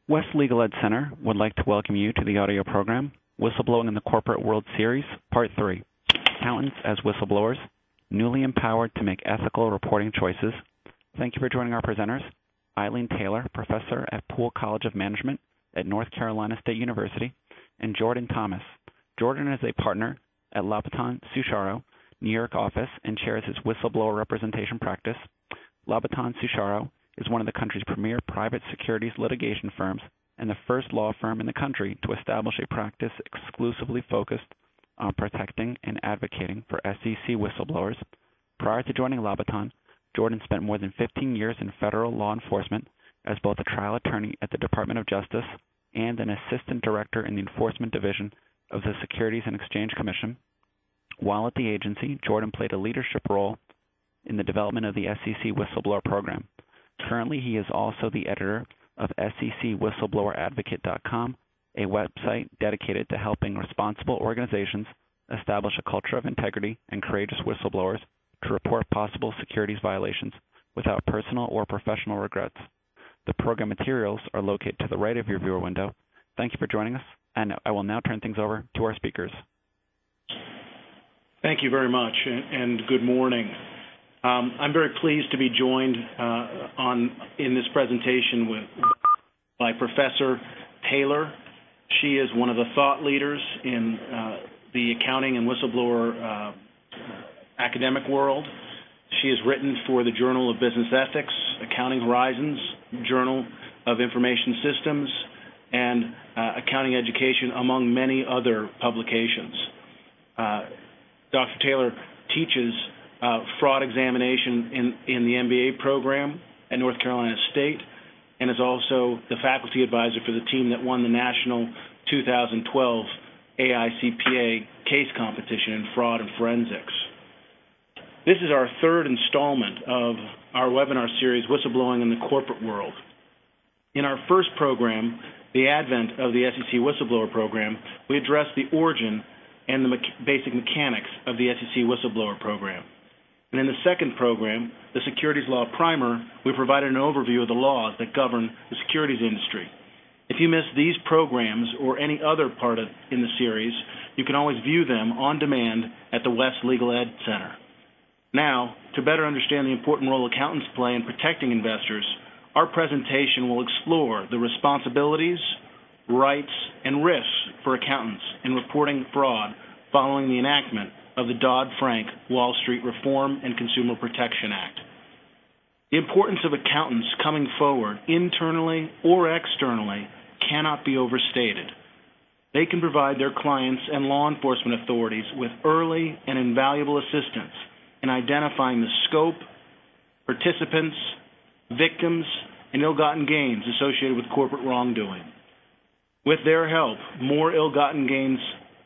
West Legal Ed Center would like to welcome you to the audio program, Whistleblowing in the Corporate World Series, Part 3, Accountants as Whistleblowers, Newly Empowered to Make Ethical Reporting Choices. Thank you for joining our presenters, Eileen Taylor, Professor at Poole College of Management at North Carolina State University, and Jordan Thomas. Jordan is a partner at Lobaton Sucharo, New York office, and chairs his whistleblower representation practice. Lobaton Sucharo is one of the country's premier private securities litigation firms and the first law firm in the country to establish a practice exclusively focused on protecting and advocating for SEC whistleblowers. Prior to joining Lobaton, Jordan spent more than 15 years in federal law enforcement as both a trial attorney at the Department of Justice and an assistant director in the Enforcement Division of the Securities and Exchange Commission. While at the agency, Jordan played a leadership role in the development of the SEC whistleblower program. Currently, he is also the editor of SECwhistlebloweradvocate.com, a website dedicated to helping responsible organizations establish a culture of integrity and courageous whistleblowers to report possible securities violations without personal or professional regrets. The program materials are located to the right of your viewer window. Thank you for joining us, and I will now turn things over to our speakers. Thank you very much, and good morning. I'm very pleased to be joined in this presentation by Professor Taylor. She is one of the thought leaders in the accounting and whistleblower academic world. She has written for the Journal of Business Ethics, Accounting Horizons, Journal of Information Systems, and Accounting Education, among many other publications. Dr. Taylor teaches fraud examination in the MBA program at North Carolina State and is also the faculty advisor for the team that won the national 2012 AICPA case competition in fraud and forensics. This is our third installment of our webinar series, Whistleblowing in the Corporate World. In our first program, the advent of the SEC Whistleblower Program, we addressed the origin and the basic mechanics of the SEC Whistleblower Program. And in the second program, the Securities Law Primer, we provided an overview of the laws that govern the securities industry. If you missed these programs or any other part in the series, you can always view them on demand at the West Legal Ed Center. Now, to better understand the important role accountants play in protecting investors, our presentation will explore the responsibilities, rights, and risks for accountants in reporting fraud following the enactment of the Dodd-Frank Wall Street Reform and Consumer Protection Act. The importance of accountants coming forward, internally or externally, cannot be overstated. They can provide their clients and law enforcement authorities with early and invaluable assistance in identifying the scope, participants, victims, and ill-gotten gains associated with corporate wrongdoing. With their help, more ill-gotten gains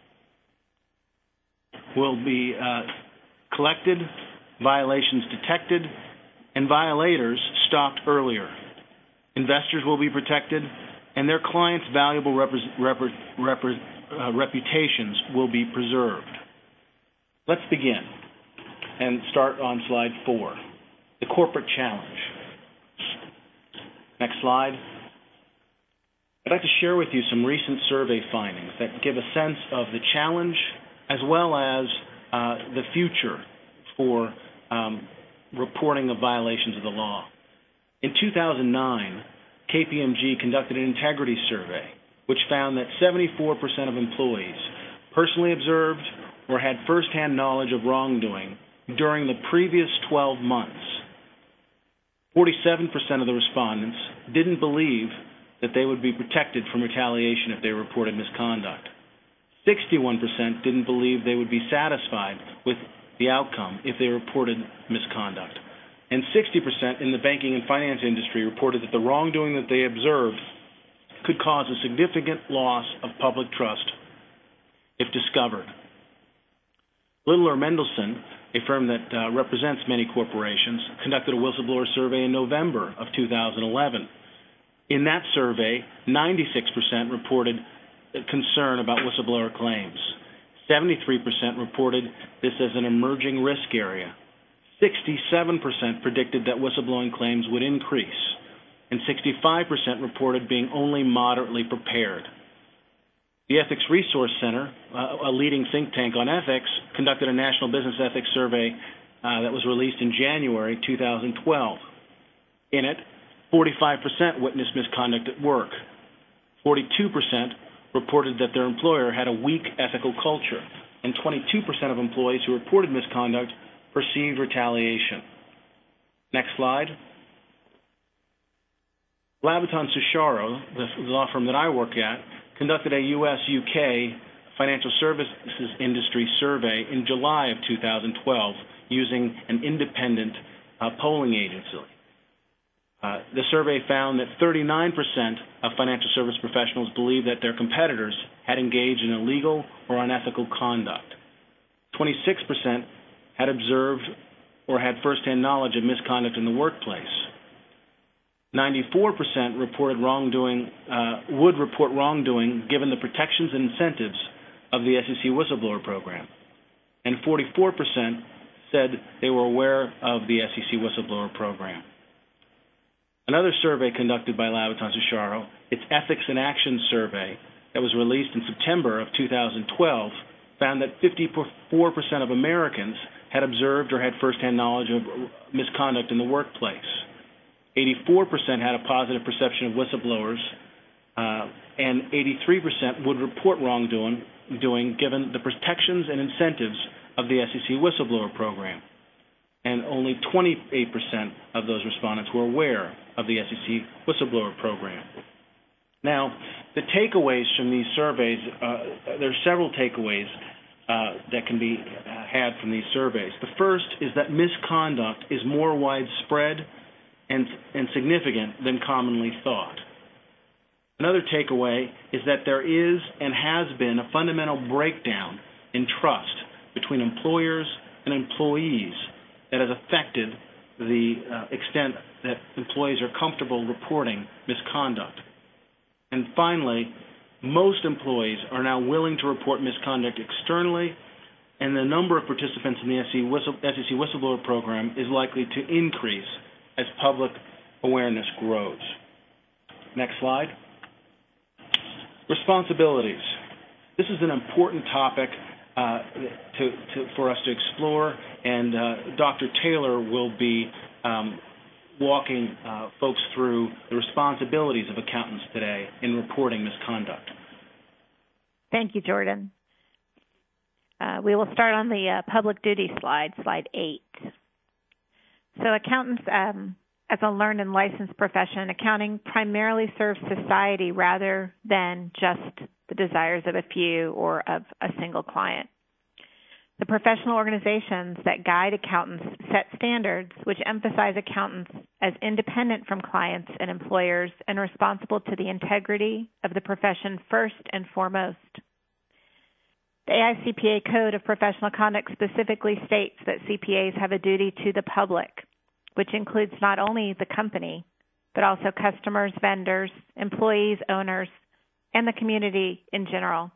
will be collected, violations detected, and violators stopped earlier. Investors will be protected, and their clients' valuable reputations will be preserved. Let's begin and start on slide 4, the corporate challenge. Next slide. I'd like to share with you some recent survey findings that give a sense of the challenge as well as the future for reporting of violations of the law. In 2009, KPMG conducted an integrity survey which found that 74% of employees personally observed or had firsthand knowledge of wrongdoing during the previous 12 months. 47% of the respondents didn't believe that they would be protected from retaliation if they reported misconduct. 61% didn't believe they would be satisfied with the outcome if they reported misconduct. And 60% in the banking and finance industry reported that the wrongdoing that they observed could cause a significant loss of public trust if discovered. Littler Mendelson, a firm that represents many corporations, conducted a whistleblower survey in November of 2011. In that survey, 96% reported concern about whistleblower claims. 73% reported this as an emerging risk area. 67% predicted that whistleblowing claims would increase. and 65% reported being only moderately prepared. The Ethics Resource Center, a leading think tank on ethics, conducted a national business ethics survey that was released in January 2012. In it, 45% witnessed misconduct at work. 42% reported that their employer had a weak ethical culture, and 22% of employees who reported misconduct perceived retaliation. Next slide. Labaton Sucharo, the law firm that I work at, conducted a U.S.-UK financial services industry survey in July of 2012 using an independent polling agency. The survey found that 39% of financial service professionals believe that their competitors had engaged in illegal or unethical conduct. 26% had observed or had firsthand knowledge of misconduct in the workplace. 94% reported wrongdoing, would report wrongdoing given the protections and incentives of the SEC whistleblower program. And 44% said they were aware of the SEC whistleblower program. Another survey conducted by Labaton Sucharo, its Ethics in Action survey that was released in September of 2012, found that 54% of Americans had observed or had firsthand knowledge of misconduct in the workplace. 84% had a positive perception of whistleblowers, and 83% would report wrongdoing given the protections and incentives of the SEC whistleblower program. And only 28% of those respondents were aware of the SEC whistleblower program. Now, the takeaways from these surveys, there are several takeaways that can be had from these surveys. The first is that misconduct is more widespread and significant than commonly thought. Another takeaway is that there is and has been a fundamental breakdown in trust between employers and employees that has affected the extent that employees are comfortable reporting misconduct. And finally, most employees are now willing to report misconduct externally, and the number of participants in the SEC whistleblower program is likely to increase as public awareness grows. Next slide. Responsibilities. This is an important topic for us to explore, and Dr. Taylor will be walking folks through the responsibilities of accountants today in reporting misconduct. Thank you, Jordan. We will start on the public duty slide, slide 8. So accountants, as a learned and licensed profession, accounting primarily serves society rather than just the desires of a few or of a single client. The professional organizations that guide accountants set standards which emphasize accountants as independent from clients and employers and responsible to the integrity of the profession first and foremost. The AICPA Code of Professional Conduct specifically states that CPAs have a duty to the public, which includes not only the company, but also customers, vendors, employees, owners, and the community in general.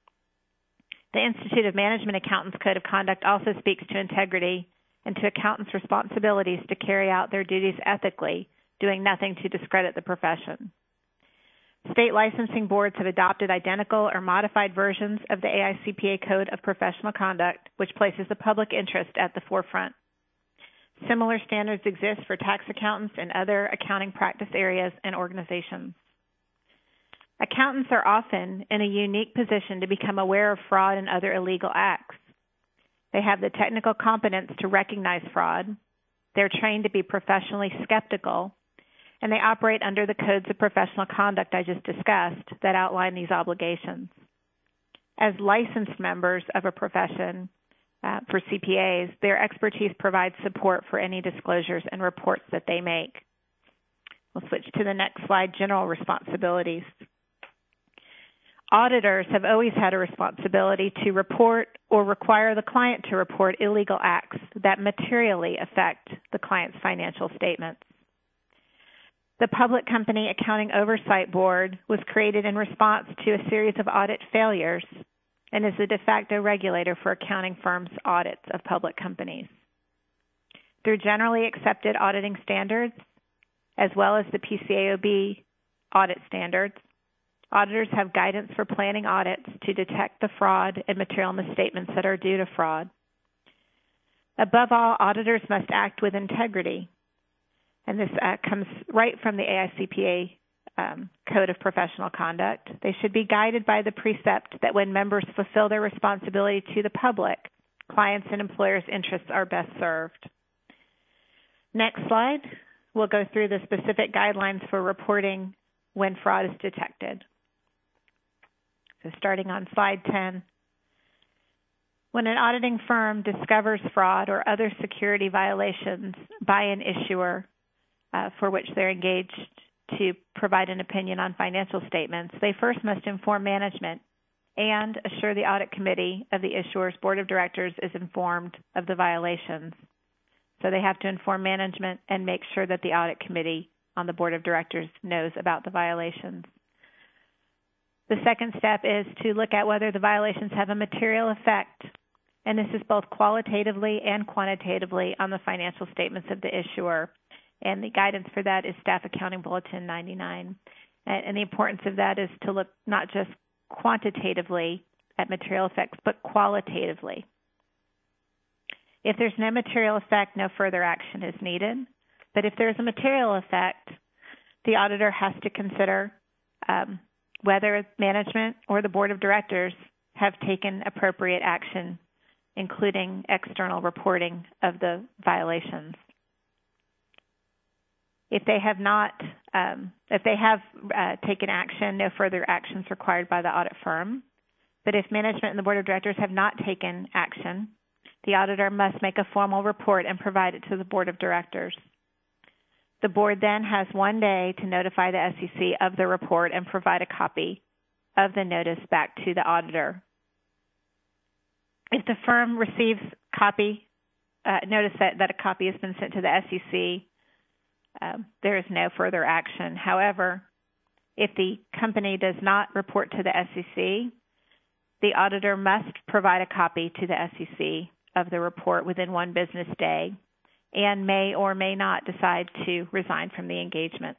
The Institute of Management Accountants Code of Conduct also speaks to integrity and to accountants' responsibilities to carry out their duties ethically, doing nothing to discredit the profession. State licensing boards have adopted identical or modified versions of the AICPA Code of Professional Conduct, which places the public interest at the forefront. Similar standards exist for tax accountants and other accounting practice areas and organizations. Accountants are often in a unique position to become aware of fraud and other illegal acts. They have the technical competence to recognize fraud. They're trained to be professionally skeptical, and they operate under the codes of professional conduct I just discussed that outline these obligations. As licensed members of a profession, for CPAs, their expertise provides support for any disclosures and reports that they make. We'll switch to the next slide, general responsibilities. Auditors have always had a responsibility to report or require the client to report illegal acts that materially affect the client's financial statements. The Public Company Accounting Oversight Board was created in response to a series of audit failures and is the de facto regulator for accounting firms' audits of public companies. Through generally accepted auditing standards, as well as the PCAOB audit standards. Auditors have guidance for planning audits to detect the fraud and material misstatements that are due to fraud. Above all, auditors must act with integrity, and this comes right from the AICPA Code of Professional Conduct. They should be guided by the precept that when members fulfill their responsibility to the public, clients' and employers' interests are best served. Next slide, we'll go through the specific guidelines for reporting when fraud is detected. So starting on slide 10, when an auditing firm discovers fraud or other security violations by an issuer for which they're engaged to provide an opinion on financial statements, they first must inform management and assure the audit committee of the issuer's board of directors is informed of the violations. So they have to inform management and make sure that the audit committee on the board of directors knows about the violations. The second step is to look at whether the violations have a material effect, and this is both qualitatively and quantitatively on the financial statements of the issuer. And the guidance for that is Staff Accounting Bulletin 99. And the importance of that is to look not just quantitatively at material effects, but qualitatively. If there's no material effect, no further action is needed. But if there's a material effect, the auditor has to consider whether management or the board of directors have taken appropriate action, including external reporting of the violations. If they have not, taken action, no further actions required by the audit firm. But if management and the board of directors have not taken action, the auditor must make a formal report and provide it to the board of directors. The board then has 1 day to notify the SEC of the report and provide a copy of the notice back to the auditor. If the firm receives notice that a copy has been sent to the SEC, there is no further action. However, if the company does not report to the SEC, the auditor must provide a copy to the SEC of the report within 1 business day and may or may not decide to resign from the engagement.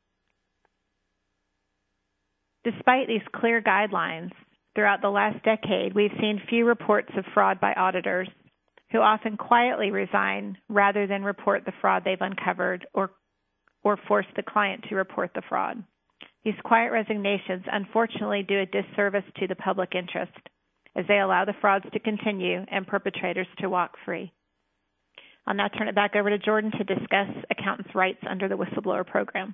Despite these clear guidelines, throughout the last decade, we've seen few reports of fraud by auditors who often quietly resign rather than report the fraud they've uncovered or force the client to report the fraud. These quiet resignations unfortunately do a disservice to the public interest as they allow the frauds to continue and perpetrators to walk free. I'll now turn it back over to Jordan to discuss accountants' rights under the whistleblower program.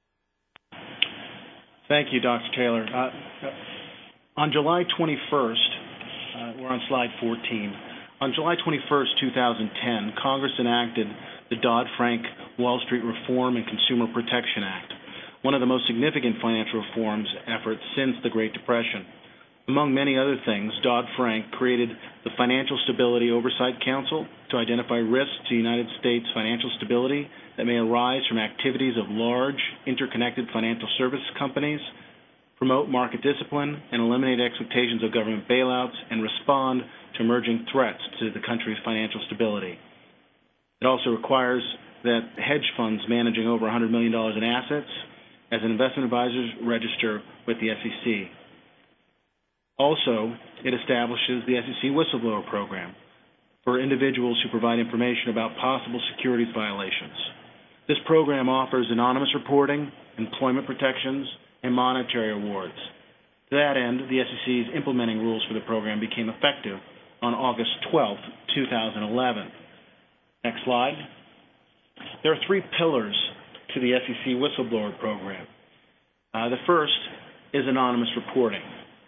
Thank you, Dr. Taylor. On July 21st, we're on slide 14. On July 21st, 2010, Congress enacted the Dodd-Frank Wall Street Reform and Consumer Protection Act, one of the most significant financial reforms efforts since the Great Depression. Among many other things, Dodd-Frank created the Financial Stability Oversight Council to identify risks to United States financial stability that may arise from activities of large, interconnected financial service companies, promote market discipline, and eliminate expectations of government bailouts, and respond to emerging threats to the country's financial stability. It also requires that hedge funds managing over $100 million in assets as an investment advisors register with the SEC. Also, it establishes the SEC whistleblower program for individuals who provide information about possible securities violations. This program offers anonymous reporting, employment protections, and monetary awards. To that end, the SEC's implementing rules for the program became effective on August 12, 2011. Next slide. There are 3 pillars to the SEC whistleblower program. The first is anonymous reporting.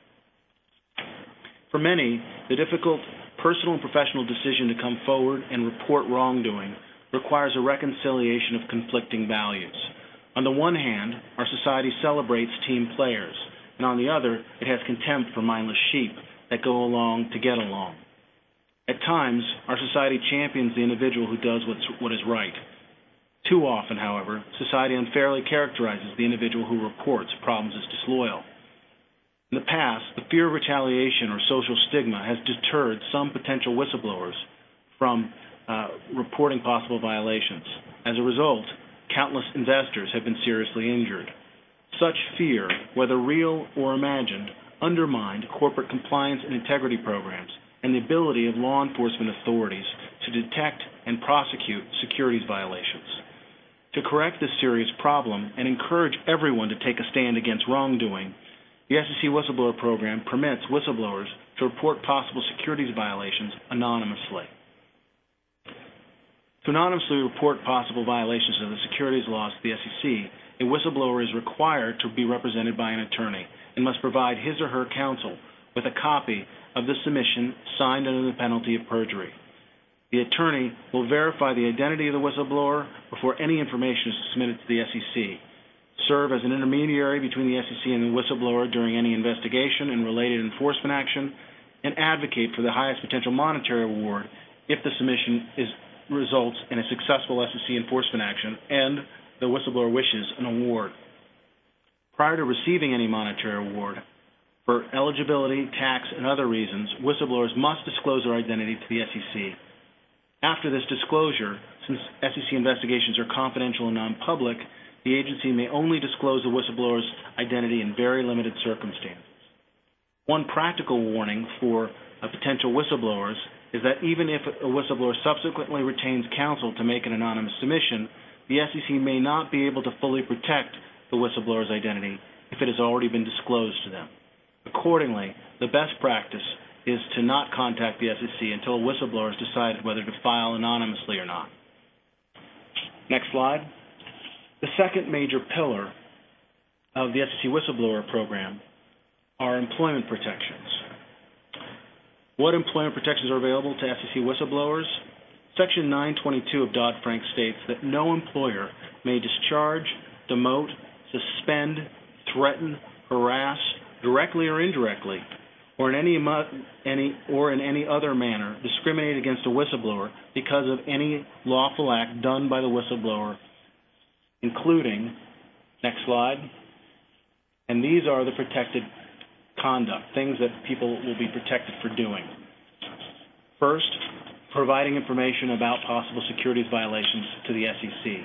For many, the difficult personal and professional decision to come forward and report wrongdoing requires a reconciliation of conflicting values. On the one hand, our society celebrates team players, and on the other, it has contempt for mindless sheep that go along to get along. At times, our society champions the individual who does what is right. Too often, however, society unfairly characterizes the individual who reports problems as disloyal. In the past, the fear of retaliation or social stigma has deterred some potential whistleblowers from reporting possible violations. As a result, countless investors have been seriously injured. Such fear, whether real or imagined, undermined corporate compliance and integrity programs and the ability of law enforcement authorities to detect and prosecute securities violations. To correct this serious problem and encourage everyone to take a stand against wrongdoing, the SEC Whistleblower Program permits whistleblowers to report possible securities violations anonymously. To anonymously report possible violations of the securities laws to the SEC, a whistleblower is required to be represented by an attorney and must provide his or her counsel with a copy of the submission signed under the penalty of perjury. The attorney will verify the identity of the whistleblower before any information is submitted to the SEC, serve as an intermediary between the SEC and the whistleblower during any investigation and related enforcement action, and advocate for the highest potential monetary award if the submission results in a successful SEC enforcement action and the whistleblower wishes an award. Prior to receiving any monetary award, for eligibility, tax, and other reasons, whistleblowers must disclose their identity to the SEC. After this disclosure, since SEC investigations are confidential and non-public, the agency may only disclose the whistleblower's identity in very limited circumstances. One practical warning for potential whistleblowers is that even if a whistleblower subsequently retains counsel to make an anonymous submission, the SEC may not be able to fully protect the whistleblower's identity if it has already been disclosed to them. Accordingly, the best practice is to not contact the SEC until a whistleblower has decided whether to file anonymously or not. Next slide. The second major pillar of the SEC Whistleblower Program are employment protections. What employment protections are available to SEC whistleblowers? Section 922 of Dodd-Frank states that no employer may discharge, demote, suspend, threaten, harass, directly or indirectly, or in any other manner discriminate against a whistleblower because of any lawful act done by the whistleblower, including, next slide, and these are the protected conduct, things that people will be protected for doing. First, providing information about possible securities violations to the SEC.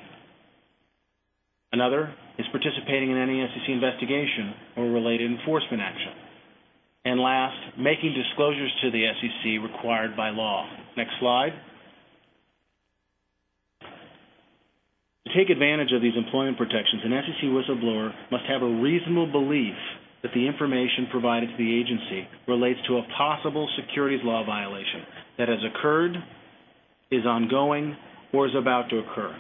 Another is participating in any SEC investigation or related enforcement action. And last, making disclosures to the SEC required by law. Next slide. To take advantage of these employment protections, an SEC whistleblower must have a reasonable belief that the information provided to the agency relates to a possible securities law violation that has occurred, is ongoing, or is about to occur.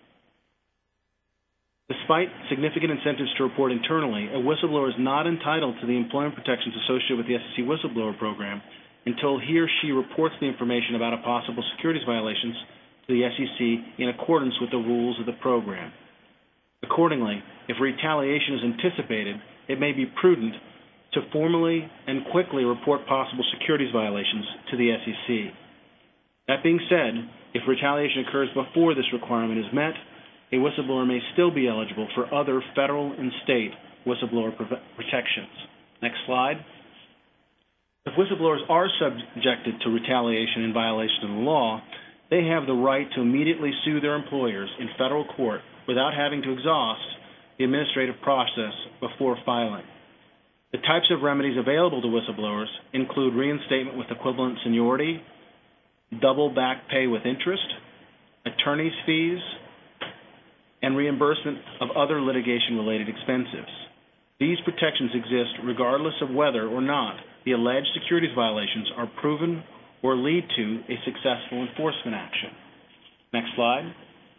Despite significant incentives to report internally, a whistleblower is not entitled to the employment protections associated with the SEC Whistleblower Program until he or she reports the information about a possible securities violations to the SEC in accordance with the rules of the program. Accordingly, if retaliation is anticipated, it may be prudent to formally and quickly report possible securities violations to the SEC. That being said, if retaliation occurs before this requirement is met, a whistleblower may still be eligible for other federal and state whistleblower protections. Next slide. If whistleblowers are subjected to retaliation in violation of the law, they have the right to immediately sue their employers in federal court without having to exhaust the administrative process before filing. The types of remedies available to whistleblowers include reinstatement with equivalent seniority, double back pay with interest, attorney's fees, and reimbursement of other litigation-related expenses. These protections exist regardless of whether or not the alleged securities violations are proven or lead to a successful enforcement action. Next slide.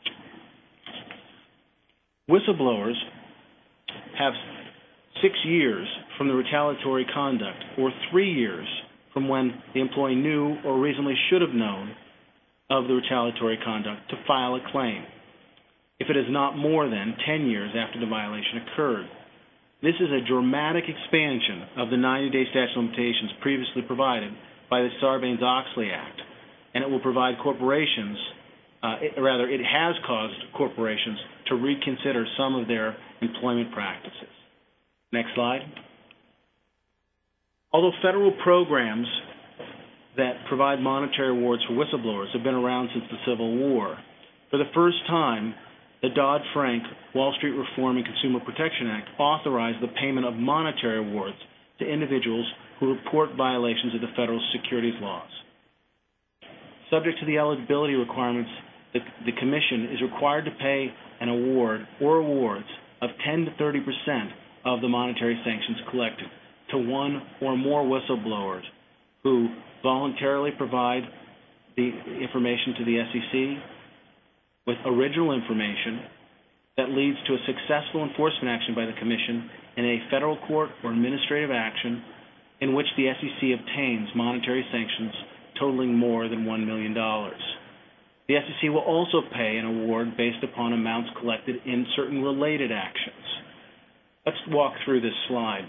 Whistleblowers have 6 years from the retaliatory conduct or 3 years from when the employee knew or reasonably should have known of the retaliatory conduct to file a claim, if it is not more than 10 years after the violation occurred. This is a dramatic expansion of the 90-day statute of limitations previously provided by the Sarbanes-Oxley Act, and it will provide corporations, it has caused corporations to reconsider some of their employment practices. Next slide. Although federal programs that provide monetary awards for whistleblowers have been around since the Civil War, for the first time, the Dodd-Frank Wall Street Reform and Consumer Protection Act authorized the payment of monetary awards to individuals who report violations of the federal securities laws. Subject to the eligibility requirements, the Commission is required to pay an award or awards of 10 to 30% of the monetary sanctions collected to one or more whistleblowers who voluntarily provide the information to the SEC with original information that leads to a successful enforcement action by the Commission in a federal court or administrative action in which the SEC obtains monetary sanctions totaling more than $1 million. The SEC will also pay an award based upon amounts collected in certain related actions. Let's walk through this slide.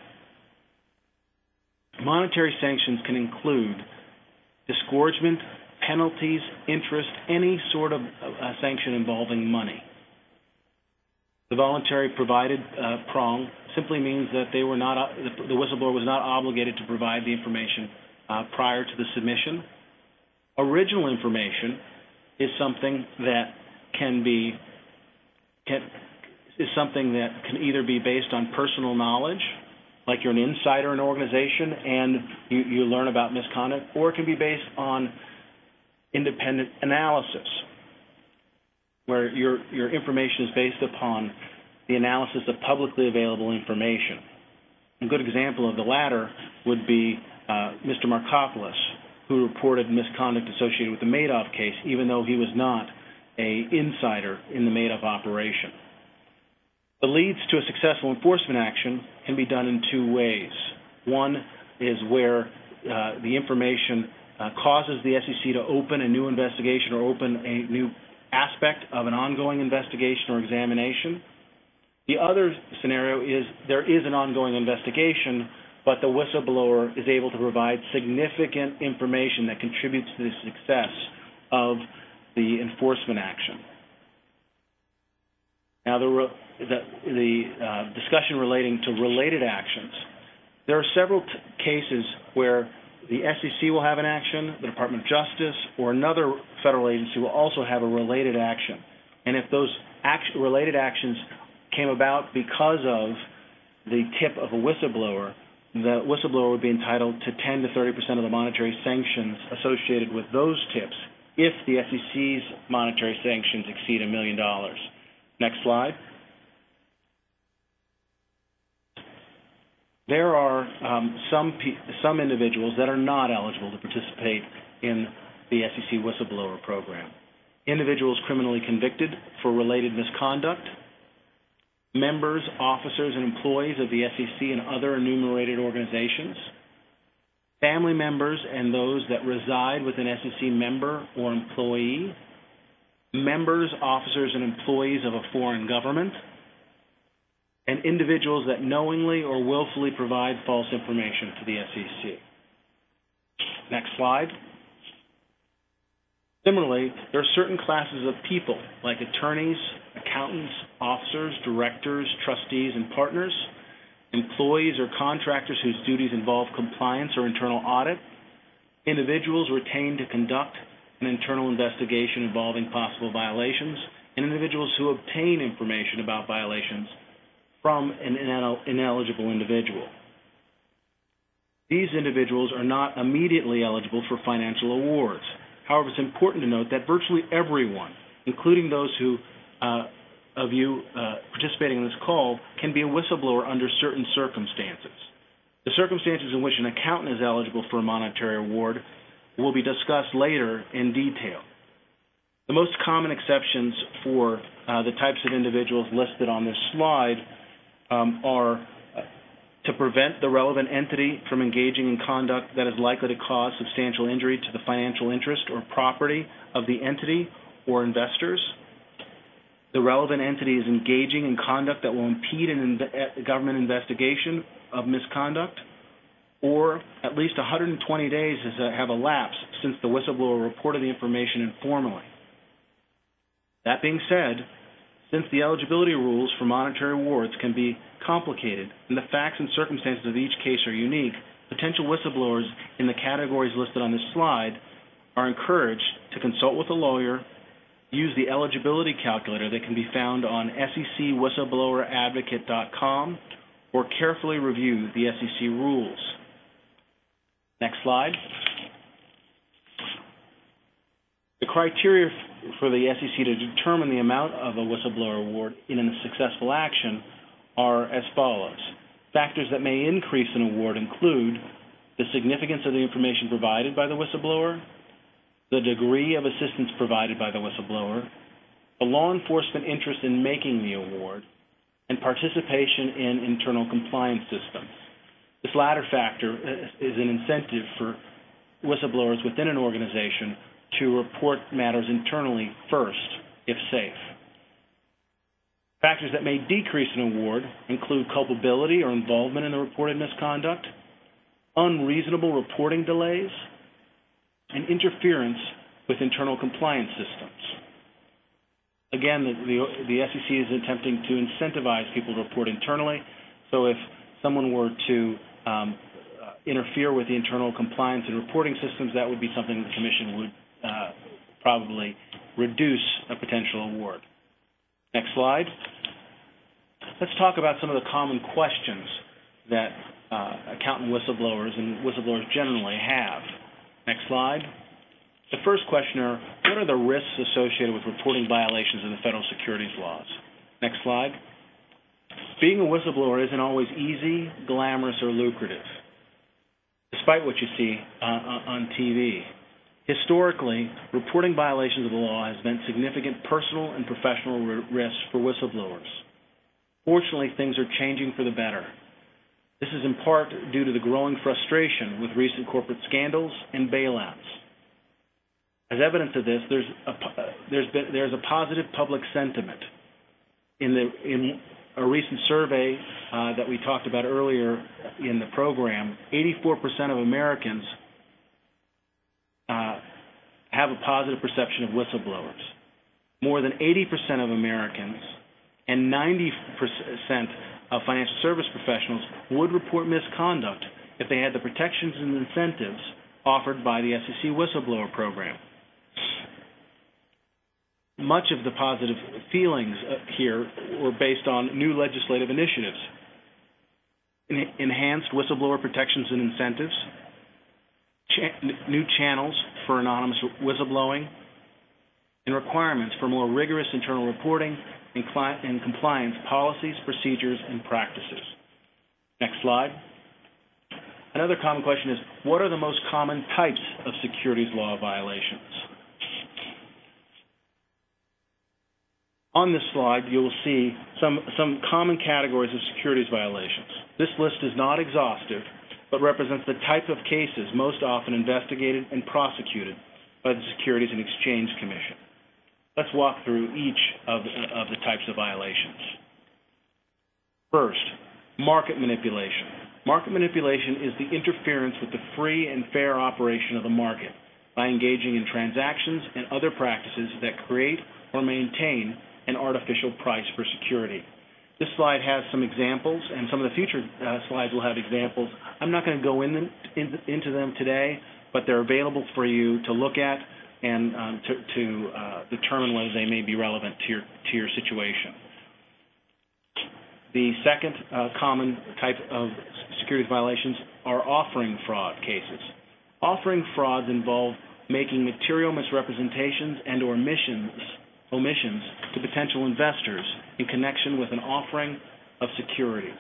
Monetary sanctions can include disgorgement, penalties, interest, any sort of sanction involving money. The voluntary provided prong simply means that the whistleblower was not obligated to provide the information prior to the submission. Original information is something that can either be based on personal knowledge, like you're an insider in an organization and you learn about misconduct, or it can be based on independent analysis, where your information is based upon the analysis of publicly available information. A good example of the latter would be Mr. Markopoulos, who reported misconduct associated with the Madoff case, even though he was not an insider in the Madoff operation. The leads to a successful enforcement action can be done in two ways. One is where the information causes the SEC to open a new investigation or open a new aspect of an ongoing investigation or examination. The other scenario is there is an ongoing investigation, but the whistleblower is able to provide significant information that contributes to the success of the enforcement action. Now, the discussion relating to related actions. There are several cases where the SEC will have an action, the Department of Justice, or another federal agency will also have a related action. And if those related actions came about because of the tip of a whistleblower, the whistleblower would be entitled to 10 to 30% of the monetary sanctions associated with those tips if the SEC's monetary sanctions exceed $1 million. Next slide. There are some individuals that are not eligible to participate in the SEC whistleblower program. Individuals criminally convicted for related misconduct, members, officers, and employees of the SEC and other enumerated organizations, family members and those that reside with an SEC member or employee, members, officers, and employees of a foreign government, and individuals that knowingly or willfully provide false information to the SEC. Next slide. Similarly, there are certain classes of people, like attorneys, accountants, officers, directors, trustees, and partners, employees or contractors whose duties involve compliance or internal audit, individuals retained to conduct an internal investigation involving possible violations, and individuals who obtain information about violations from an ineligible individual. These individuals are not immediately eligible for financial awards. However, it's important to note that virtually everyone, including those who of you participating in this call, can be a whistleblower under certain circumstances. The circumstances in which an accountant is eligible for a monetary award will be discussed later in detail. The most common exceptions for the types of individuals listed on this slide are to prevent the relevant entity from engaging in conduct that is likely to cause substantial injury to the financial interest or property of the entity or investors. The relevant entity is engaging in conduct that will impede a government investigation of misconduct, or at least 120 days have elapsed since the whistleblower reported the information informally. That being said, since the eligibility rules for monetary awards can be complicated and the facts and circumstances of each case are unique, potential whistleblowers in the categories listed on this slide are encouraged to consult with a lawyer, use the eligibility calculator that can be found on secwhistlebloweradvocate.com or carefully review the SEC rules. Next slide. The criteria for the SEC to determine the amount of a whistleblower award in a successful action are as follows. Factors that may increase an award include the significance of the information provided by the whistleblower, the degree of assistance provided by the whistleblower, the law enforcement interest in making the award, and participation in internal compliance systems. This latter factor is an incentive for whistleblowers within an organization to report matters internally first, if safe. Factors that may decrease an award include culpability or involvement in the reported misconduct, unreasonable reporting delays, and interference with internal compliance systems. Again, the SEC is attempting to incentivize people to report internally, so if someone were to interfere with the internal compliance and reporting systems, that would be something the Commission would probably reduce a potential award. Next slide. Let's talk about some of the common questions that accountant whistleblowers and whistleblowers generally have. Next slide. The first question are, what are the risks associated with reporting violations of the federal securities laws? Next slide. Being a whistleblower isn't always easy, glamorous, or lucrative, despite what you see on TV. Historically, reporting violations of the law has meant significant personal and professional risks for whistleblowers. Fortunately, things are changing for the better. This is in part due to the growing frustration with recent corporate scandals and bailouts. As evidence of this, there's a positive public sentiment. In a recent survey that we talked about earlier in the program, 84% of Americans have a positive perception of whistleblowers. More than 80% of Americans and 90% of financial service professionals would report misconduct if they had the protections and incentives offered by the SEC whistleblower program. Much of the positive feelings here were based on new legislative initiatives, enhanced whistleblower protections and incentives, new channels for anonymous whistleblowing, and requirements for more rigorous internal reporting and compliance policies, procedures, and practices. Next slide. Another common question is, what are the most common types of securities law violations? On this slide, you will see some common categories of securities violations. This list is not exhaustive, but represents the type of cases most often investigated and prosecuted by the Securities and Exchange Commission. Let's walk through each of the types of violations. First, market manipulation. Market manipulation is the interference with the free and fair operation of the market by engaging in transactions and other practices that create or maintain an artificial price for security. This slide has some examples, and some of the future slides will have examples. I'm not going to go into them today, but they're available for you to look at and to determine whether they may be relevant to your situation. The second common type of securities violations are offering fraud cases. Offering frauds involve making material misrepresentations and or omissions to potential investors in connection with an offering of securities.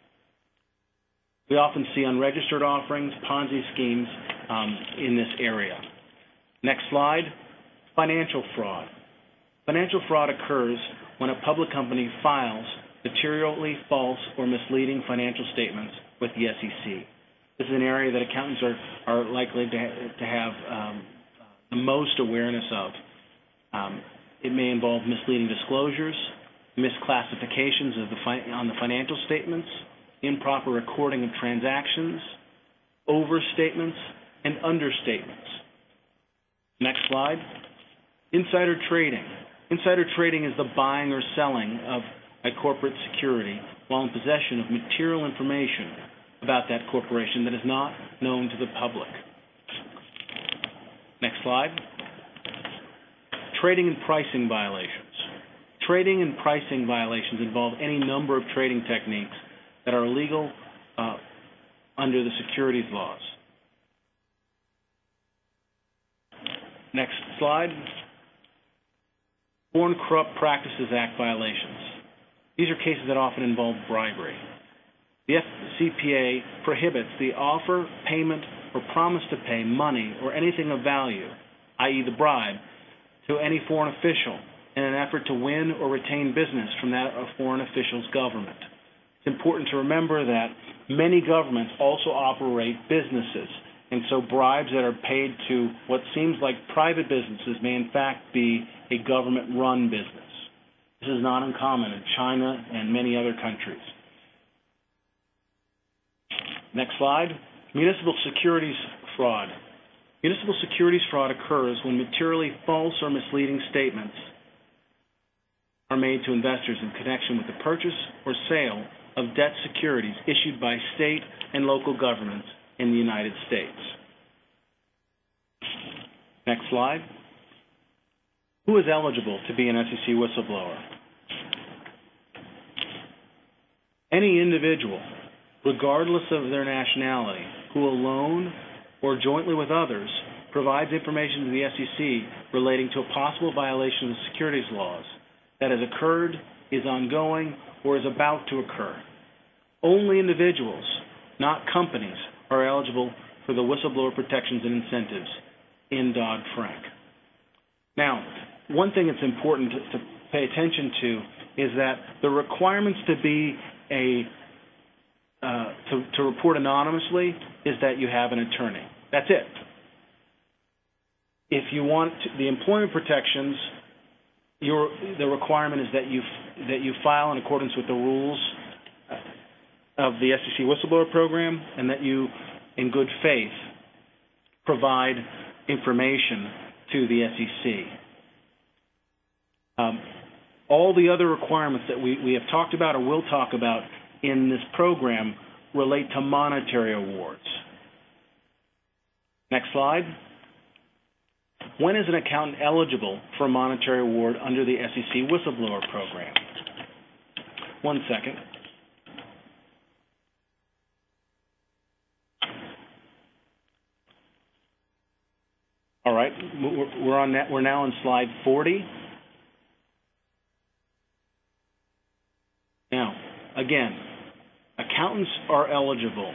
We often see unregistered offerings, Ponzi schemes in this area. Next slide, financial fraud. Financial fraud occurs when a public company files materially false or misleading financial statements with the SEC. This is an area that accountants are likely to have the most awareness of. It may involve misleading disclosures, misclassifications on the financial statements, improper recording of transactions, overstatements, and understatements. Next slide. Insider trading. Insider trading is the buying or selling of a corporate security while in possession of material information about that corporation that is not known to the public. Next slide. Trading and pricing violations. Trading and pricing violations involve any number of trading techniques that are illegal under the securities laws. Next slide. Foreign Corrupt Practices Act violations. These are cases that often involve bribery. The FCPA prohibits the offer, payment, or promise to pay money or anything of value, i.e. the bribe, to any foreign official in an effort to win or retain business from that of foreign official's government. It's important to remember that many governments also operate businesses, and so bribes that are paid to what seems like private businesses may in fact be a government-run business. This is not uncommon in China and many other countries. Next slide. Municipal securities fraud. Municipal securities fraud occurs when materially false or misleading statements are made to investors in connection with the purchase or sale of debt securities issued by state and local governments in the United States. Next slide. Who is eligible to be an SEC whistleblower? Any individual, regardless of their nationality, who alone or jointly with others provides information to the SEC relating to a possible violation of the securities laws that has occurred, is ongoing, or is about to occur. Only individuals, not companies, are eligible for the whistleblower protections and incentives in Dodd-Frank. Now, one thing that's important to pay attention to is that the requirements to be to report anonymously is that you have an attorney. That's it. If you want the employment protections, the requirement is that you file in accordance with the rules of the SEC whistleblower program, and that you, in good faith, provide information to the SEC. All the other requirements that we have talked about or will talk about in this program relate to monetary awards. Next slide. When is an accountant eligible for a monetary award under the SEC whistleblower program? 1 second. All right, we're now on slide 40. Now, again, accountants are eligible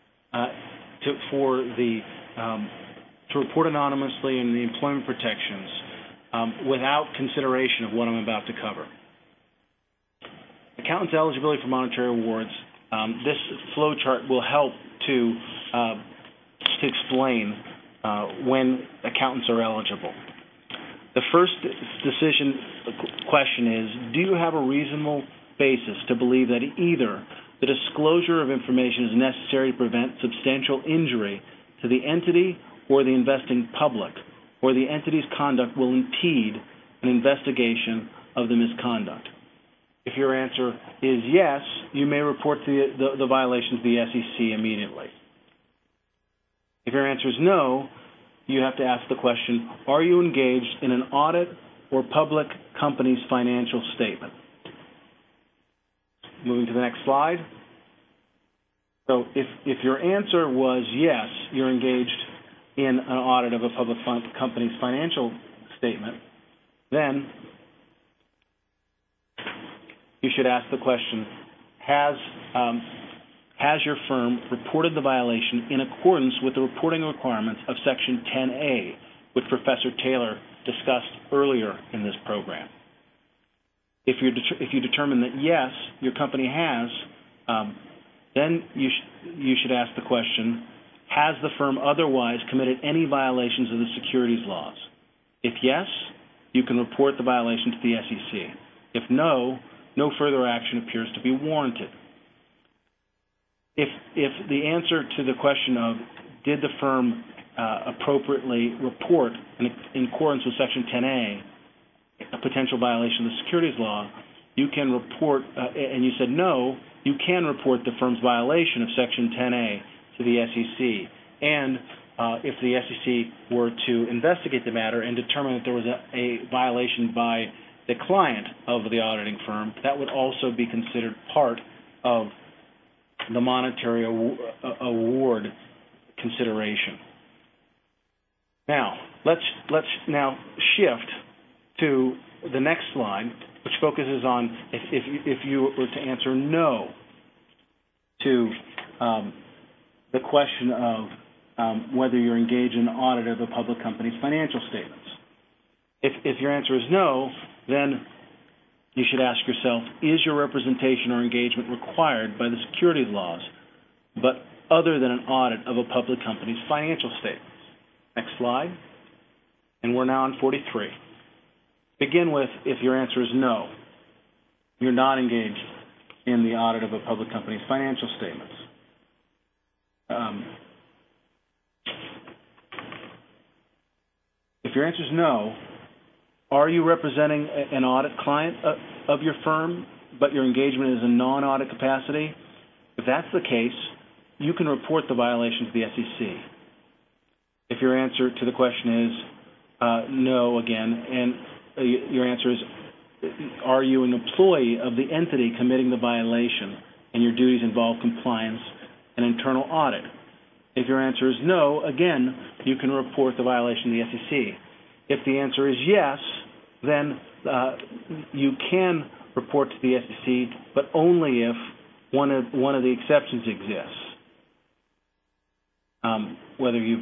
to report anonymously in the employment protections without consideration of what I'm about to cover. Accountants' eligibility for monetary awards. This flow chart will help to explain when accountants are eligible. The first decision question is, do you have a reasonable basis to believe that either the disclosure of information is necessary to prevent substantial injury to the entity or the investing public, or the entity's conduct will impede an investigation of the misconduct? If your answer is yes, you may report the violations to the SEC immediately. If your answer is no, you have to ask the question, are you engaged in an audit or public company's financial statement? Moving to the next slide. So if your answer was yes, you're engaged in an audit of a public company's financial statement, then you should ask the question, has your firm reported the violation in accordance with the reporting requirements of Section 10A, which Professor Taylor discussed earlier in this program? If you determine that yes, your company has, then you should ask the question, has the firm otherwise committed any violations of the securities laws? If yes, you can report the violation to the SEC. If no, no further action appears to be warranted. If the answer to the question of did the firm appropriately report in accordance with Section 10A a potential violation of the securities law, you can report, and you said no, you can report the firm's violation of Section 10A to the SEC, and if the SEC were to investigate the matter and determine that there was a violation by the client of the auditing firm, that would also be considered part of the monetary award consideration. Now, let's now shift to the next slide, which focuses on if you were to answer no to the question of whether you're engaged in an audit of a public company's financial statements. If your answer is no, then you should ask yourself, is your representation or engagement required by the securities laws, but other than an audit of a public company's financial statements? Next slide. And we're now on 43. Begin with if your answer is no, you're not engaged in the audit of a public company's financial statements. If your answer is no, are you representing an audit client of your firm, but your engagement is in non-audit capacity? If that's the case, you can report the violation to the SEC. If your answer to the question is no again, and your answer is, are you an employee of the entity committing the violation and your duties involve compliance and internal audit? If your answer is no, again, you can report the violation to the SEC. If the answer is yes, then you can report to the SEC, but only if one of the exceptions exists. Whether you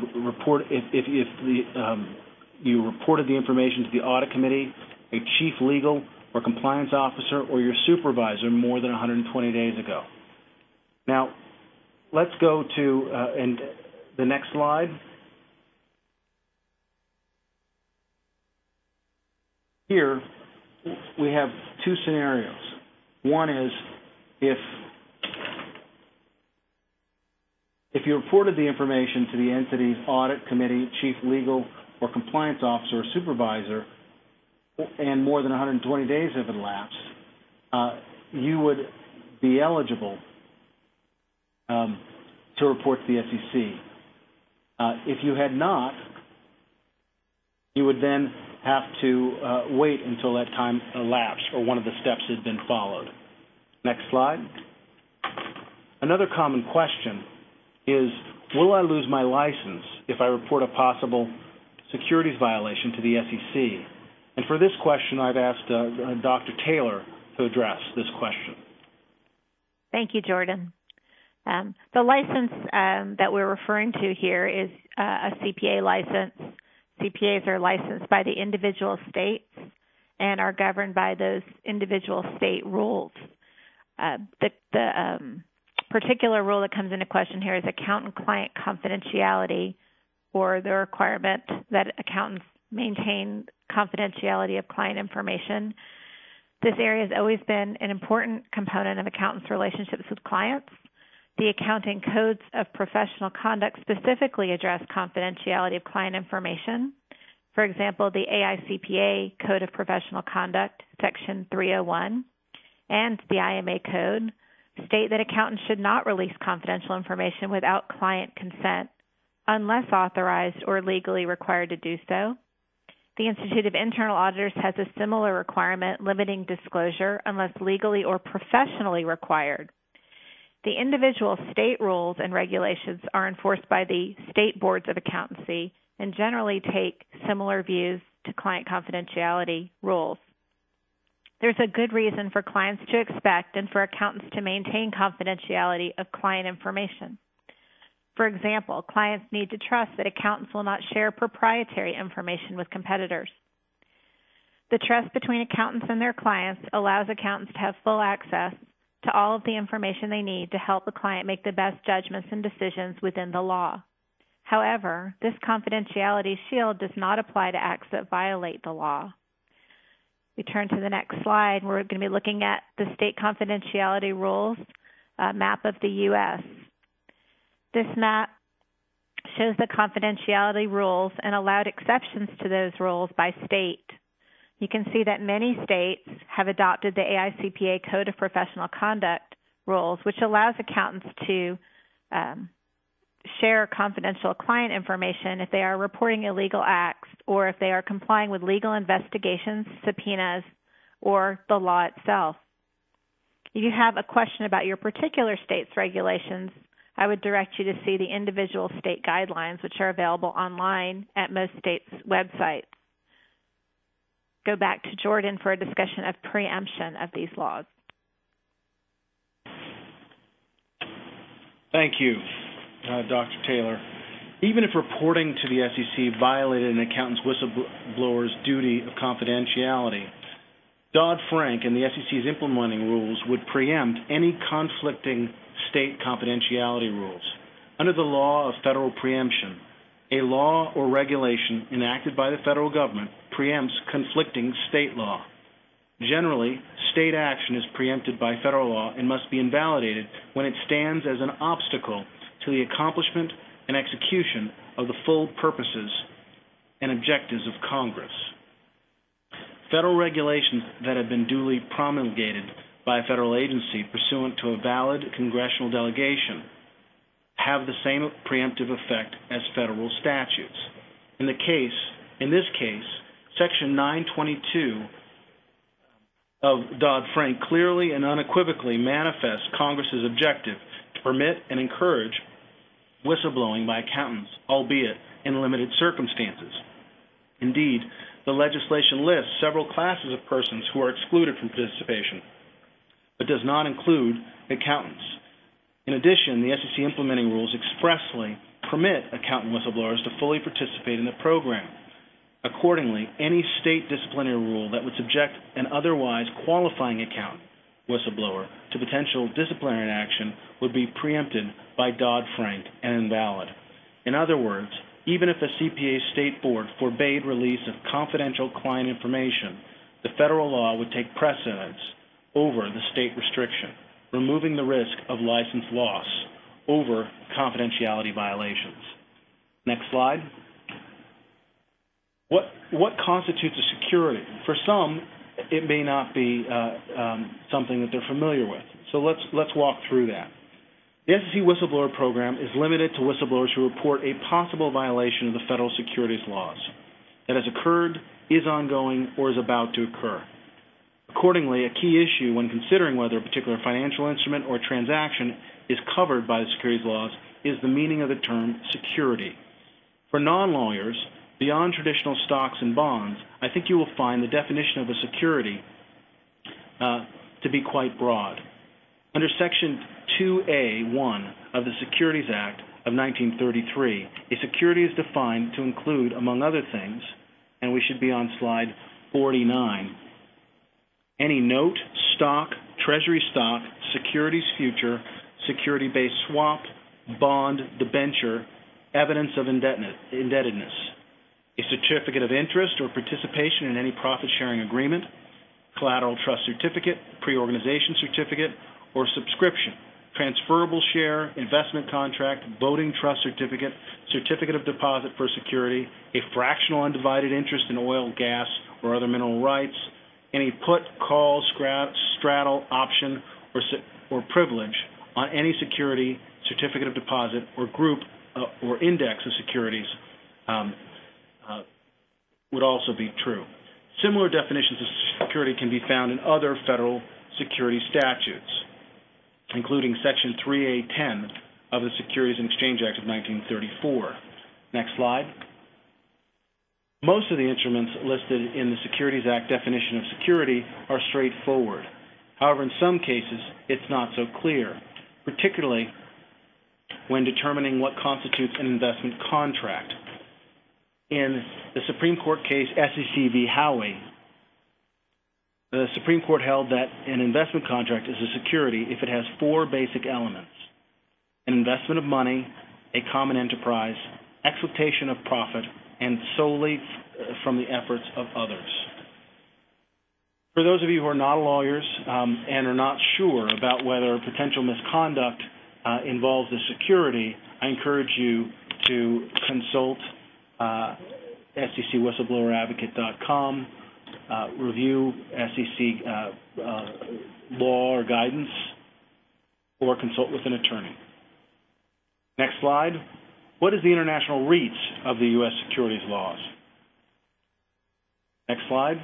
you reported the information to the audit committee, a chief legal or compliance officer, or your supervisor more than 120 days ago. Now, let's go to the next slide. Here, we have two scenarios. One is if you reported the information to the entity's audit committee, chief legal or compliance officer or supervisor, and more than 120 days have elapsed, you would be eligible to report to the SEC. If you had not, you would then have to wait until that time elapsed or one of the steps had been followed. Next slide. Another common question is, will I lose my license if I report a possible securities violation to the SEC? And for this question, I've asked Dr. Taylor to address this question. Thank you, Jordan. The license that we're referring to here is a CPA license. CPAs are licensed by the individual states and are governed by those individual state rules. The particular rule that comes into question here is accountant-client confidentiality, or the requirement that accountants maintain confidentiality of client information. This area has always been an important component of accountants' relationships with clients. The accounting codes of professional conduct specifically address confidentiality of client information. For example, the AICPA Code of Professional Conduct, Section 301, and the IMA Code state that accountants should not release confidential information without client consent unless authorized or legally required to do so. The Institute of Internal Auditors has a similar requirement limiting disclosure unless legally or professionally required. The individual state rules and regulations are enforced by the state boards of accountancy and generally take similar views to client confidentiality rules. There's a good reason for clients to expect and for accountants to maintain confidentiality of client information. For example, clients need to trust that accountants will not share proprietary information with competitors. The trust between accountants and their clients allows accountants to have full access to all of the information they need to help the client make the best judgments and decisions within the law. However, this confidentiality shield does not apply to acts that violate the law. We turn to the next slide. We're going to be looking at the state confidentiality rules map of the U.S. This map shows the confidentiality rules and allowed exceptions to those rules by state. You can see that many states have adopted the AICPA Code of Professional Conduct rules, which allows accountants to share confidential client information if they are reporting illegal acts or if they are complying with legal investigations, subpoenas, or the law itself. If you have a question about your particular state's regulations, I would direct you to see the individual state guidelines, which are available online at most states' websites. Go back to Jordan for a discussion of preemption of these laws. Thank you, Dr. Taylor. Even if reporting to the SEC violated an accountant's whistleblower's duty of confidentiality, Dodd-Frank and the SEC's implementing rules would preempt any conflicting state confidentiality rules. Under the law of federal preemption, a law or regulation enacted by the federal government preempts conflicting state law. Generally, state action is preempted by federal law and must be invalidated when it stands as an obstacle to the accomplishment and execution of the full purposes and objectives of Congress. Federal regulations that have been duly promulgated by a federal agency pursuant to a valid congressional delegation have the same preemptive effect as federal statutes. In this case, Section 922 of Dodd-Frank clearly and unequivocally manifests Congress's objective to permit and encourage whistleblowing by accountants, albeit in limited circumstances. Indeed, the legislation lists several classes of persons who are excluded from participation, but does not include accountants. In addition, the SEC implementing rules expressly permit accountant whistleblowers to fully participate in the program. Accordingly, any state disciplinary rule that would subject an otherwise qualifying accountant whistleblower to potential disciplinary action would be preempted by Dodd-Frank and invalid. In other words, even if a CPA state board forbade release of confidential client information, the federal law would take precedence over the state restriction, removing the risk of license loss over confidentiality violations. Next slide. What constitutes a security? For some, it may not be something that they're familiar with. So let's walk through that. The SEC whistleblower program is limited to whistleblowers who report a possible violation of the federal securities laws that has occurred, is ongoing, or is about to occur. Accordingly, a key issue when considering whether a particular financial instrument or transaction is covered by the securities laws is the meaning of the term security. For non-lawyers, beyond traditional stocks and bonds, I think you will find the definition of a security to be quite broad. Under Section 2A.1 of the Securities Act of 1933, a security is defined to include, among other things, and we should be on slide 49, any note, stock, treasury stock, securities future, security-based swap, bond, debenture, evidence of indebtedness, a certificate of interest or participation in any profit-sharing agreement, collateral trust certificate, pre-organization certificate, or subscription, transferable share, investment contract, voting trust certificate, certificate of deposit for security, a fractional undivided interest in oil, gas, or other mineral rights, any put, call, straddle, option, or privilege on any security, certificate of deposit, or group or index of securities would also be true. Similar definitions of security can be found in other federal security statutes, including Section 3A.10 of the Securities and Exchange Act of 1934. Next slide. Most of the instruments listed in the Securities Act definition of security are straightforward. However, in some cases, it's not so clear, particularly when determining what constitutes an investment contract. In the Supreme Court case SEC v. Howey, the Supreme Court held that an investment contract is a security if it has four basic elements: an investment of money, a common enterprise, expectation of profit, and solely from the efforts of others. For those of you who are not lawyers and are not sure about whether potential misconduct involves a security, I encourage you to consult SECwhistlebloweradvocate.com, review SEC law or guidance, or consult with an attorney. Next slide. What is the international reach of the U.S. securities laws? Next slide.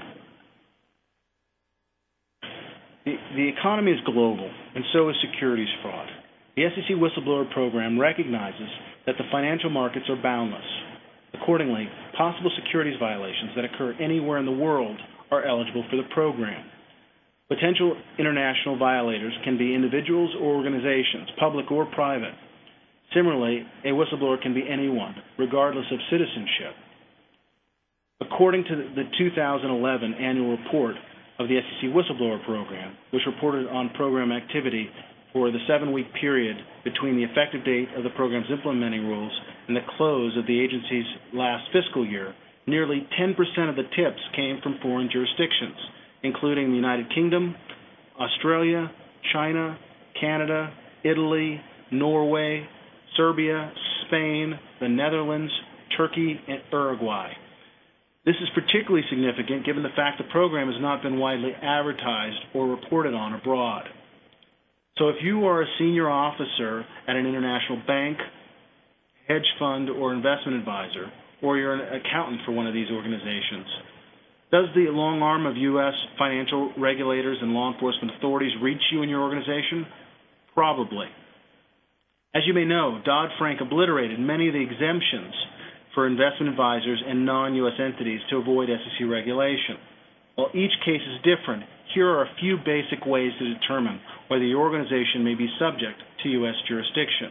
The economy is global, and so is securities fraud. The SEC Whistleblower Program recognizes that the financial markets are boundless. Accordingly, possible securities violations that occur anywhere in the world are eligible for the program. Potential international violators can be individuals or organizations, public or private. Similarly, a whistleblower can be anyone, regardless of citizenship. According to the 2011 annual report of the SEC Whistleblower Program, which reported on program activity for the 7-week period between the effective date of the program's implementing rules and the close of the agency's last fiscal year, nearly 10% of the tips came from foreign jurisdictions, including the United Kingdom, Australia, China, Canada, Italy, Norway, Serbia, Spain, the Netherlands, Turkey, and Uruguay. This is particularly significant given the fact the program has not been widely advertised or reported on abroad. So if you are a senior officer at an international bank, hedge fund, or investment advisor, or you're an accountant for one of these organizations, does the long arm of U.S. financial regulators and law enforcement authorities reach you in your organization? Probably. As you may know, Dodd-Frank obliterated many of the exemptions for investment advisors and non-U.S. entities to avoid SEC regulation. While each case is different, here are a few basic ways to determine whether your organization may be subject to U.S. jurisdiction.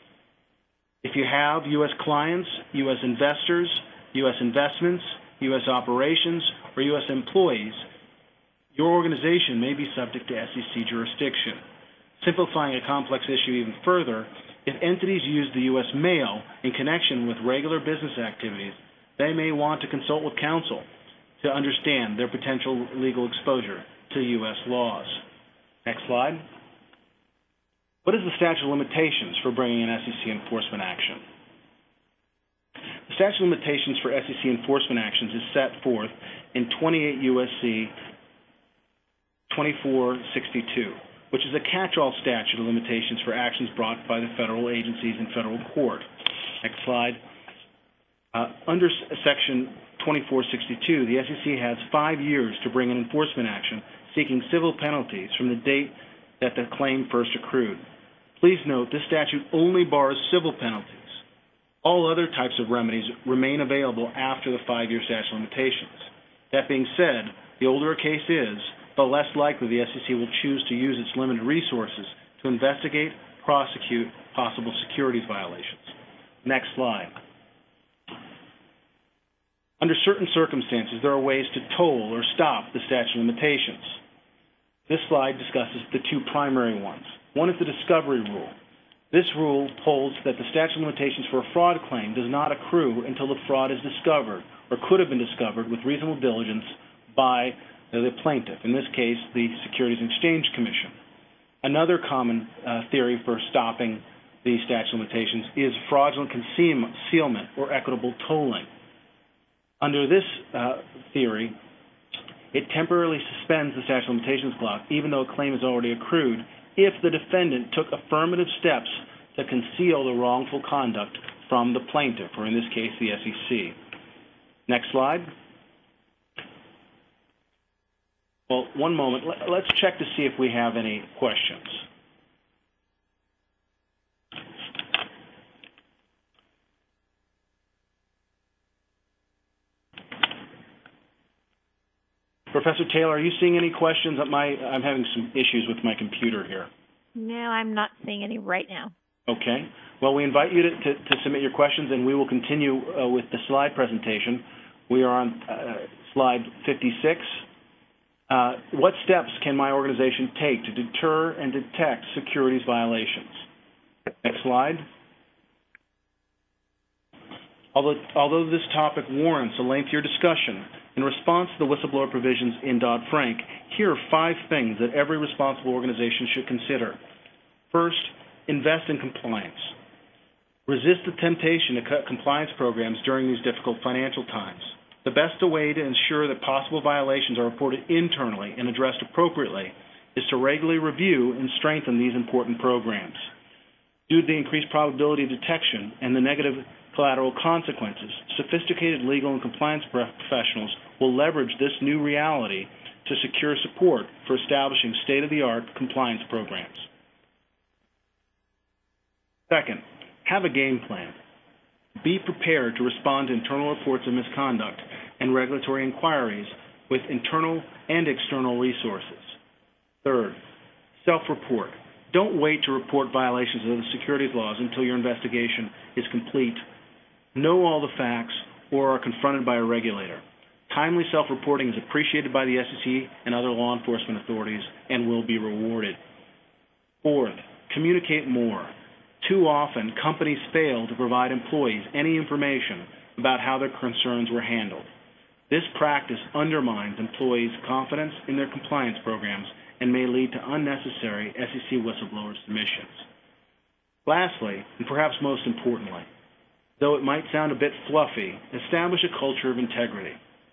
If you have U.S. clients, U.S. investors, U.S. investments, U.S. operations, or U.S. employees, your organization may be subject to SEC jurisdiction. Simplifying a complex issue even further, if entities use the U.S. mail in connection with regular business activities, they may want to consult with counsel to understand their potential legal exposure to U.S. laws. Next slide. What is the statute of limitations for bringing an SEC enforcement action? The statute of limitations for SEC enforcement actions is set forth in 28 U.S.C. 2462, which is a catch-all statute of limitations for actions brought by the federal agencies in federal court. Next slide. Under Section 2462, the SEC has 5 years to bring an enforcement action seeking civil penalties from the date that the claim first accrued. Please note, this statute only bars civil penalties. All other types of remedies remain available after the 5-year statute of limitations. That being said, the older a case is, the less likely the SEC will choose to use its limited resources to investigate, prosecute possible securities violations. Next slide. Under certain circumstances, there are ways to toll or stop the statute of limitations. This slide discusses the 2 primary ones. One is the discovery rule. This rule holds that the statute of limitations for a fraud claim does not accrue until the fraud is discovered or could have been discovered with reasonable diligence by the plaintiff, in this case, the Securities and Exchange Commission. Another common theory for stopping the statute of limitations is fraudulent concealment or equitable tolling. Under this theory, it temporarily suspends the statute of limitations clock, even though a claim is already accrued, if the defendant took affirmative steps to conceal the wrongful conduct from the plaintiff, or in this case, the SEC. Next slide. Well, one moment. Let's check to see if we have any questions. Professor Taylor, are you seeing any questions? I'm having some issues with my computer here. No, I'm not seeing any right now. Okay. Well, we invite you to submit your questions, and we will continue with the slide presentation. We are on slide 56. What steps can my organization take to deter and detect securities violations? Next slide. Although this topic warrants a lengthier discussion, in response to the whistleblower provisions in Dodd-Frank, here are 5 things that every responsible organization should consider. First, invest in compliance. Resist the temptation to cut compliance programs during these difficult financial times. The best way to ensure that possible violations are reported internally and addressed appropriately is to regularly review and strengthen these important programs. Due to the increased probability of detection and the negative collateral consequences, sophisticated legal and compliance professionals will leverage this new reality to secure support for establishing state-of-the-art compliance programs. Second, have a game plan. Be prepared to respond to internal reports of misconduct and regulatory inquiries with internal and external resources. Third, self-report. Don't wait to report violations of the securities laws until your investigation is complete. Know all the facts or are confronted by a regulator. Timely self-reporting is appreciated by the SEC and other law enforcement authorities and will be rewarded. Fourth, communicate more. Too often, companies fail to provide employees any information about how their concerns were handled. This practice undermines employees' confidence in their compliance programs and may lead to unnecessary SEC whistleblower submissions. Lastly, and perhaps most importantly, though it might sound a bit fluffy, establish a culture of integrity.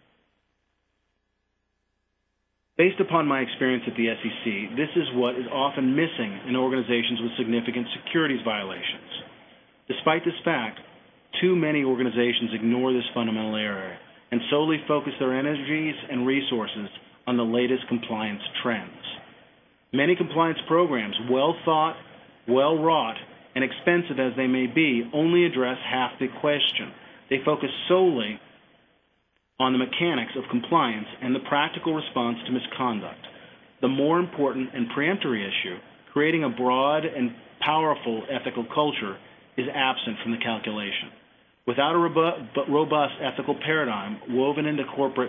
Based upon my experience at the SEC, this is what is often missing in organizations with significant securities violations. Despite this fact, too many organizations ignore this fundamental area and solely focus their energies and resources on the latest compliance trends. Many compliance programs, well thought, well wrought, and expensive as they may be, only address half the question. They focus solely on the mechanics of compliance and the practical response to misconduct. The more important and peremptory issue, creating a broad and powerful ethical culture, is absent from the calculation. Without a robust ethical paradigm woven into corporate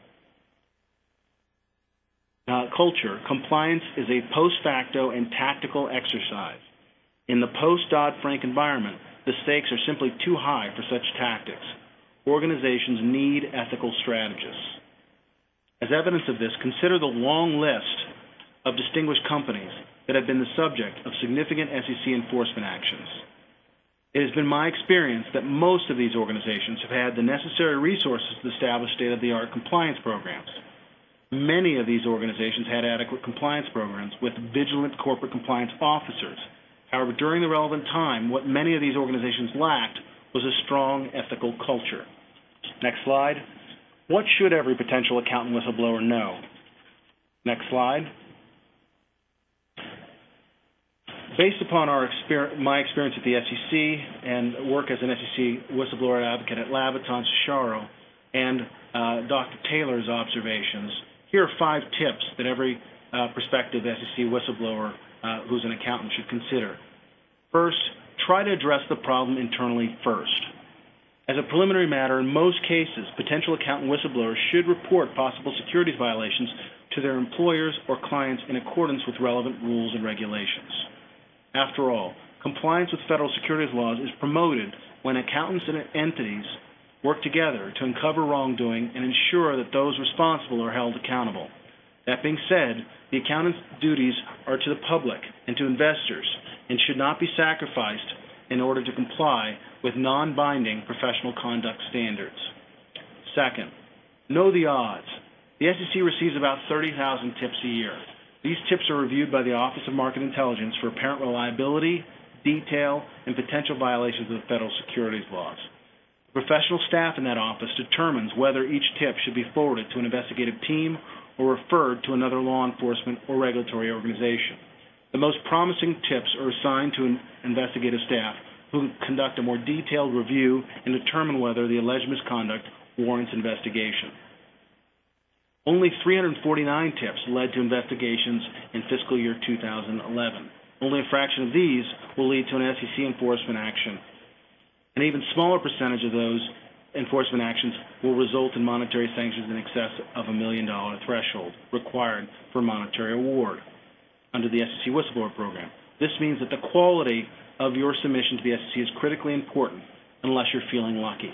culture, compliance is a post facto and tactical exercise. In the post-Dodd-Frank environment, the stakes are simply too high for such tactics. Organizations need ethical strategists. As evidence of this, consider the long list of distinguished companies that have been the subject of significant SEC enforcement actions. It has been my experience that most of these organizations have had the necessary resources to establish state-of-the-art compliance programs. Many of these organizations had adequate compliance programs with vigilant corporate compliance officers. However, during the relevant time, what many of these organizations lacked was a strong ethical culture. Next slide. What should every potential accountant whistleblower know? Next slide. Based upon my experience at the SEC and work as an SEC whistleblower advocate at Labaton Cesaro and Dr. Taylor's observations, here are 5 tips that every prospective SEC whistleblower who's an accountant should consider. First, try to address the problem internally first. As a preliminary matter, in most cases, potential accountant whistleblowers should report possible securities violations to their employers or clients in accordance with relevant rules and regulations. After all, compliance with federal securities laws is promoted when accountants and entities work together to uncover wrongdoing and ensure that those responsible are held accountable. That being said, the accountant's duties are to the public and to investors and should not be sacrificed in order to comply with non-binding professional conduct standards. Second, know the odds. The SEC receives about 30,000 tips a year. These tips are reviewed by the Office of Market Intelligence for apparent reliability, detail, and potential violations of the federal securities laws. The professional staff in that office determines whether each tip should be forwarded to an investigative team or referred to another law enforcement or regulatory organization. The most promising tips are assigned to an investigative staff who conduct a more detailed review and determine whether the alleged misconduct warrants investigation. Only 349 tips led to investigations in fiscal year 2011. Only a fraction of these will lead to an SEC enforcement action. An even smaller percentage of those enforcement actions will result in monetary sanctions in excess of $1 million threshold required for a monetary award under the SEC whistleblower program. This means that the quality of your submission to the SEC is critically important unless you're feeling lucky.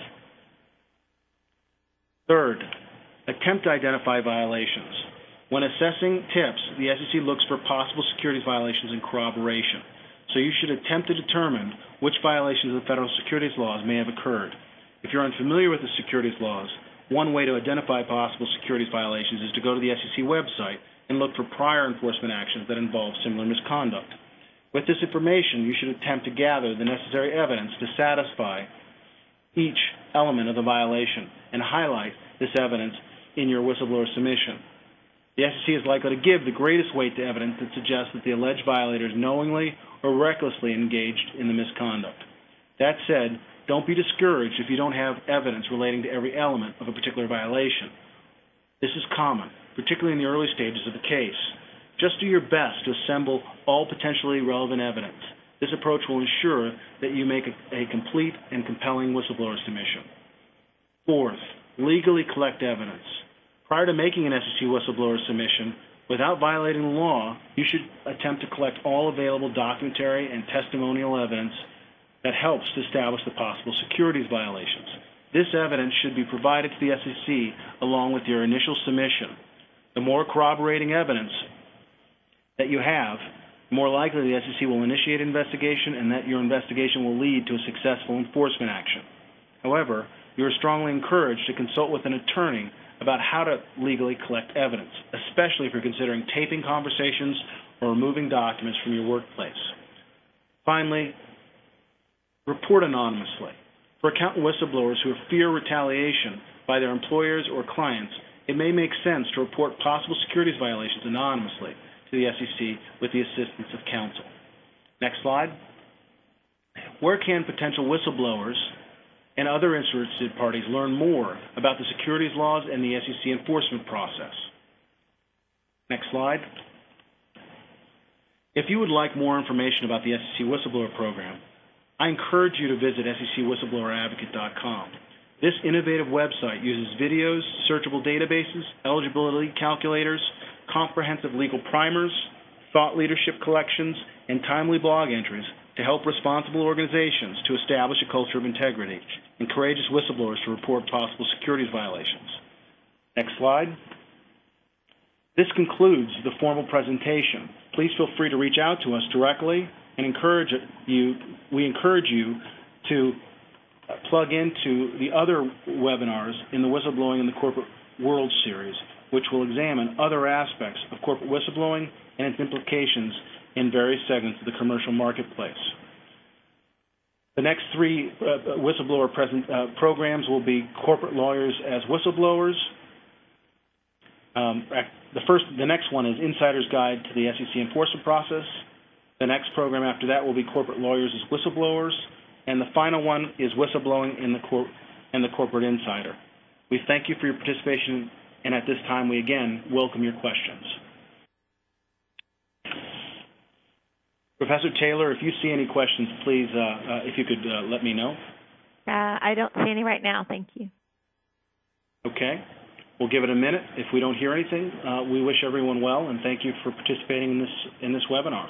Third, attempt to identify violations. When assessing tips, the SEC looks for possible securities violations and corroboration. So you should attempt to determine which violations of the federal securities laws may have occurred. If you're unfamiliar with the securities laws, one way to identify possible securities violations is to go to the SEC website and look for prior enforcement actions that involve similar misconduct. With this information, you should attempt to gather the necessary evidence to satisfy each element of the violation and highlight this evidence in your whistleblower submission. The SEC is likely to give the greatest weight to evidence that suggests that the alleged violator is knowingly or recklessly engaged in the misconduct. That said, don't be discouraged if you don't have evidence relating to every element of a particular violation. This is common, particularly in the early stages of the case. Just do your best to assemble all potentially relevant evidence. This approach will ensure that you make a complete and compelling whistleblower submission. Fourth, legally collect evidence. Prior to making an SEC whistleblower submission, without violating the law, you should attempt to collect all available documentary and testimonial evidence that helps to establish the possible securities violations. This evidence should be provided to the SEC along with your initial submission. The more corroborating evidence that you have, the more likely the SEC will initiate an investigation and that your investigation will lead to a successful enforcement action. However, you are strongly encouraged to consult with an attorney about how to legally collect evidence, especially if you're considering taping conversations or removing documents from your workplace. Finally, report anonymously. For accountant whistleblowers who fear retaliation by their employers or clients, it may make sense to report possible securities violations anonymously to the SEC with the assistance of counsel. Next slide. Where can potential whistleblowers and other interested parties learn more about the securities laws and the SEC enforcement process? Next slide. If you would like more information about the SEC Whistleblower Program, I encourage you to visit SECwhistlebloweradvocate.com. This innovative website uses videos, searchable databases, eligibility calculators, comprehensive legal primers, thought leadership collections, and timely blog entries to help responsible organizations to establish a culture of integrity and courageous whistleblowers to report possible securities violations. Next slide. This concludes the formal presentation. Please feel free to reach out to us directly and we encourage you to plug into the other webinars in the Whistleblowing in the Corporate World series, which will examine other aspects of corporate whistleblowing and its implications in various segments of the commercial marketplace. The next three whistleblower programs will be Corporate Lawyers as Whistleblowers. The next one is Insider's Guide to the SEC Enforcement Process. The next program after that will be Corporate Lawyers as Whistleblowers. And the final one is Whistleblowing in the Corporate Insider. We thank you for your participation, and at this time we again welcome your questions. Professor Taylor, if you see any questions, please, if you could let me know. I don't see any right now, thank you. Okay. We'll give it a minute. If we don't hear anything, we wish everyone well, and thank you for participating in this webinar.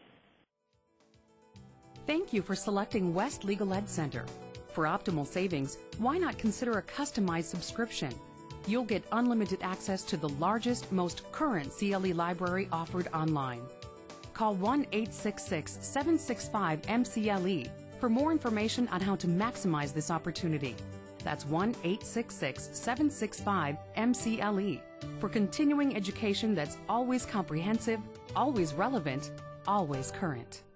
Thank you for selecting West Legal Ed Center. For optimal savings, why not consider a customized subscription? You'll get unlimited access to the largest, most current CLE library offered online. Call 1-866-765-MCLE for more information on how to maximize this opportunity. That's 1-866-765-MCLE for continuing education that's always comprehensive, always relevant, always current.